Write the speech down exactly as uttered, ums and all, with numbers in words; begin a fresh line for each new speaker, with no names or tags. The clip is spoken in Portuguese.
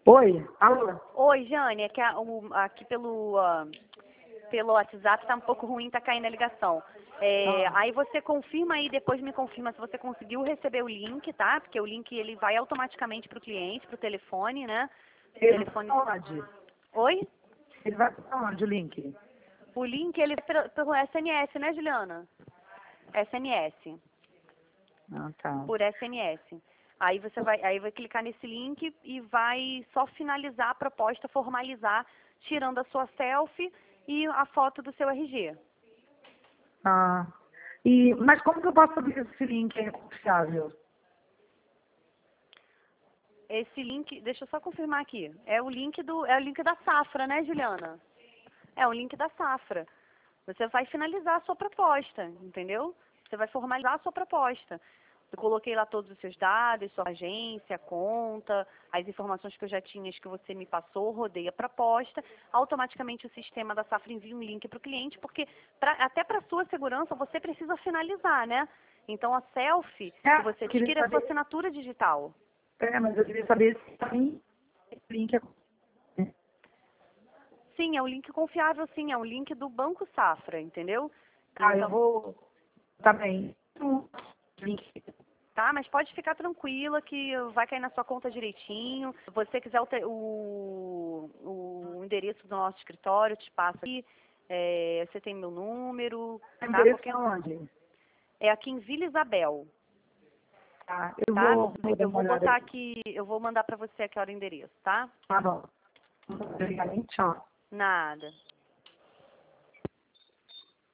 Oi, alô?
Oi, Jane, é que a- o- aqui pelo, ah, pelo WhatsApp tá um pouco ruim, tá caindo a ligação. É,
Ah,
aí você confirma aí, depois me confirma se você conseguiu receber o link, tá? Porque o link ele vai automaticamente pro cliente, pro telefone, né?
ele vai
Telefone.
pra onde?
Oi?
Ele vai pra onde o link?
O link ele vai pelo, pelo S M S, né, Juliana? S M S.
Ah, tá.
Por S M S. Aí você vai, aí vai clicar nesse link e vai só finalizar a proposta, formalizar, tirando a sua selfie e a foto do seu R G.
Ah, e, mas como que eu posso saber se esse link é confiável?
Esse link, deixa eu só confirmar aqui. É o link do, é o link da Safra, né, Juliana? É o link da Safra. Você vai finalizar a sua proposta, entendeu? Você vai formalizar a sua proposta. Eu coloquei lá todos os seus dados, sua agência, conta, as informações que eu já tinha, as que você me passou, rodei a proposta. Automaticamente o sistema da Safra envia um link para o cliente, porque pra, até para sua segurança você precisa finalizar, né? Então a selfie que
É,
você
eu queria
tira é a sua
saber,
assinatura digital.
é, mas eu queria saber se pra mim esse link é confiável.
Sim, é um link confiável, sim, é um link do Banco Safra, entendeu?
Ah, eu
Então,
vou, tá bem. O link,
tá, mas pode ficar tranquila que vai cair na sua conta direitinho. Se você quiser o, te- o, o endereço do nosso escritório, eu te passo aqui. É, você tem meu número,
o
tá?
endereço é
Qualquer,
onde?
é aqui em Vila Isabel,
Tá, eu
tá?
vou, vou dar
Eu
uma
vou
olhada
botar
aqui.
aqui, eu vou mandar pra você aqui a hora o endereço, tá?
Tá bom. Obrigada, hein? Tchau.
Nada.